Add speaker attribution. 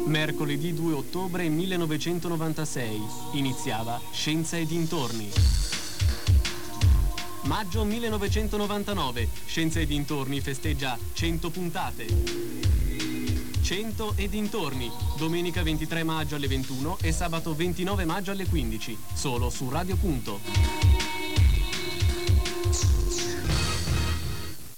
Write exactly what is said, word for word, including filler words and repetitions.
Speaker 1: Mercoledì due ottobre millenovecentonovantasei iniziava Scienza e dintorni. Maggio millenovecentonovantanove, Scienza e dintorni festeggia cento puntate. cento e dintorni, domenica ventitré maggio alle ventuno e sabato ventinove maggio alle quindici, solo su Radio Punto.